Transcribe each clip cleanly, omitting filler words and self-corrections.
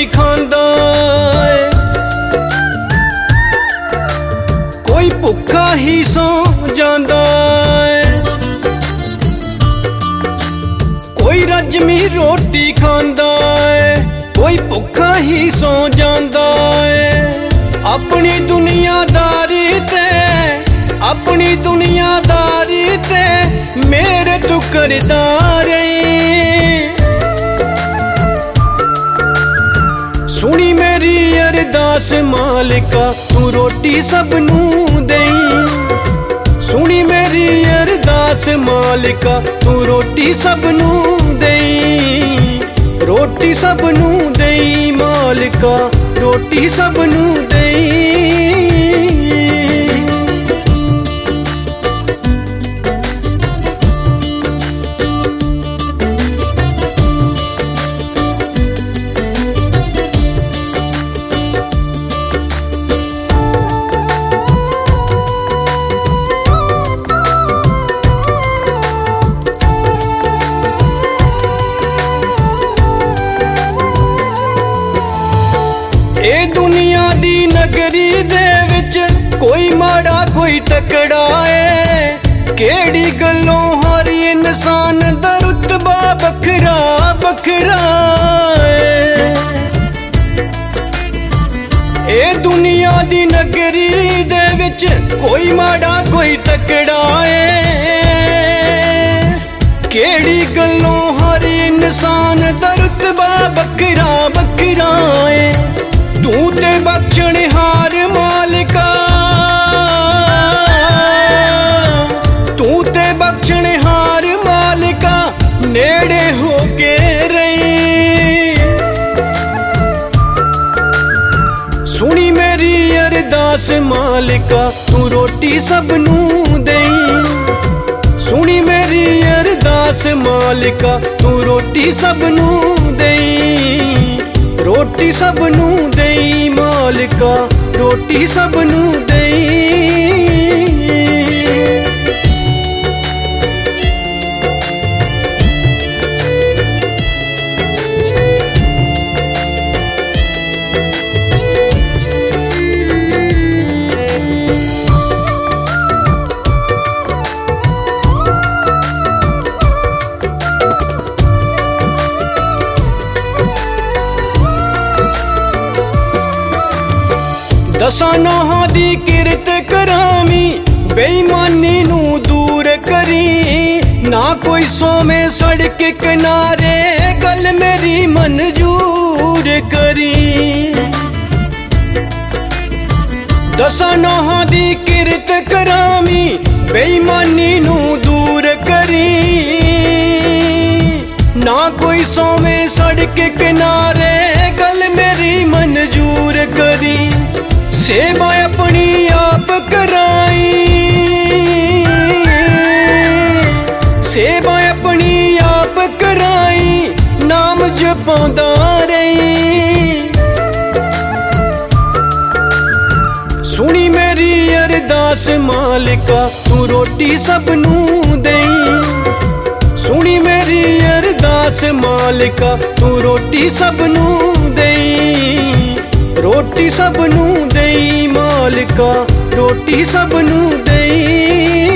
रोटी खांदा है, कोई भुखा ही सो जांदा है, कोई रजमी रोटी खांदा है, कोई भुखा ही सो जांदा है। अपनी दुनियादारी ते, अपनी दुनियादारी ते मेरे तू करदा रही। सुनी मेरी अरदास मालिका तू रोटी सबनू देई, सुनी मेरी अरदास मालिका तू रोटी सबनू देई, रोटी सबनू देई मालिका रोटी सबनू देई। ए दुनिया दी नगरी दे विच कोई माड़ा कोई तकड़ा है, केड़ी गल्लों हर इंसान दा रुतबा बखरा बखरा है। ए दुनिया दी नगरी दे विच कोई माड़ा कोई तकड़ा है, केड़ी गल्लों हर इंसान दा रुतबा बखरा बखरा है। तू ते बख्शणहार मालिका, तू ते बख्शणहार मालिका नेड़े होके रही। सुनी मेरी अरदास मालिका तू रोटी सबनू देई, सुनी मेरी अरदास मालिका तू रोटी सबनू देई, रोटी सबनू देई मालिका रोटी सबनू देई। दसां नौहां दी किरत करामी, बेईमानी नू दूर करी, ना कोई सोमे सड़क किनारे गल मेरी मंजूर करी। दसां नौहां दी किरत करामी, बेईमानी नू दूर करी, ना कोई सोमे सड़क किनारे गल मेरी मंजूर करी। सेवा अपनी आप कराई, सेवा अपनी आप कराई, नाम जपौंदा रही। सुनी मेरी अरदास मालिका तू रोटी सबनू देई, सुनी मेरी अरदास मालिका तू रोटी सबनू देई, रोटी सबनू देई मालिका रोटी सबनू देई।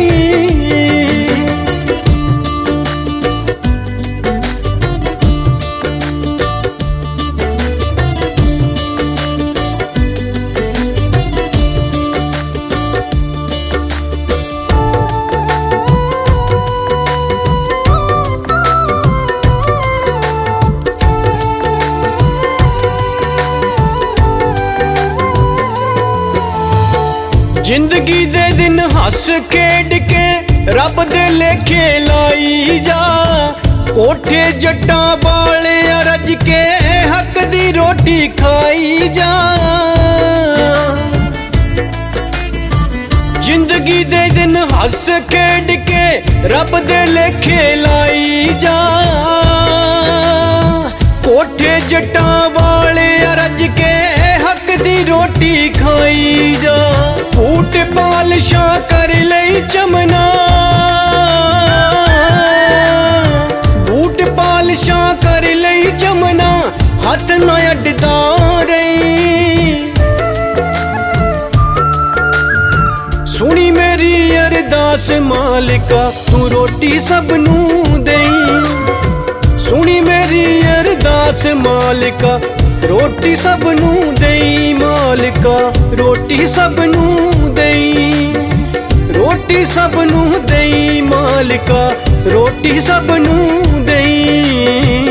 जिंदगी दे दिन हस खेड के रब दे लेखे लाई जा, कोठे जट्टा बाले रज के हक दी रोटी खाई जा। जिंदगी दे दिन हस खेड के रब दे लेखे लाई जा, कोठे जट्टा वाले रज के हक दी रोटी खाई जा। बूट पालशा कर लई चमना, बूट पालशा कर लई चमना, हथ ना अड्डदा रही। सुनी मेरी अरदास मालिका तू रोटी सबनू देई। सुनी मेरी अरदास मालिका रोटी सबनू देई। मालिका रोटी सबनू देई। रोटी सबनू देई मालिका रोटी सबनू देई।